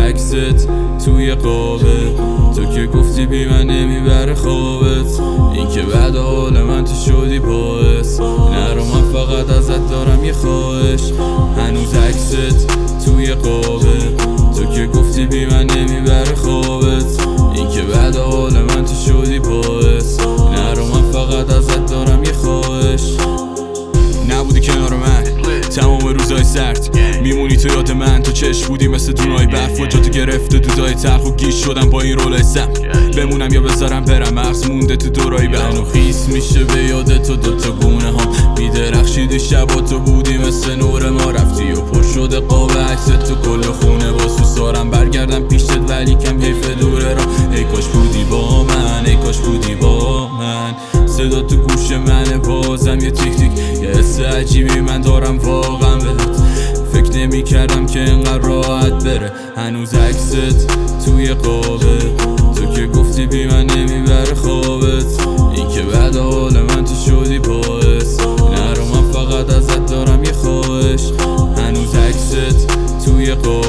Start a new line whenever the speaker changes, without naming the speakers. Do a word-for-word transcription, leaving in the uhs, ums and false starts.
عکست توی قابه، تو که گفتی بی من نمیبره خوابت. این که بعد حال من تو شدی باعث، نرو من فقط ازت دارم یه خواهش. هنوز عکست توی قابه، تو که گفتی بی من نمیبره خوابت. این که بعد حال من تو شدی باعث، نرو من فقط ازت دارم یه خواهش. نبودی کنار من تمام روزای سرد، میمونی تو یاد من. تو چشم بودی مثل دونای برف و جاتو گرفته دودای تلخ و گیج شدم با این رولای سم. بمونم یا بذارم برم، مغز مونده تو دورای بن و خیس میشه به یاد تو دوتا گونه ها. میدرخشیدی شبا تو بودی مثل نور ما، رفتی و پر شده قاب عکس تو کل خونه. با سوسارم برگردم پیشت ولی کم حیف دوره را. ای کاش بودی با من، ای کاش بودی با من. صدا تو گوش منه بازم یه تیک تیک، یه حس عجیبی من دارم واقعا بهت. فکر نمی کردم که اینقدر راحت بره. هنوز عکست توی قابه، تو که گفتی بی من نمیبره خوابت. این که بعد حال من تو شدی باعث، نرو من فقط ازت دارم یه خواهش. هنوز عکست توی قابه،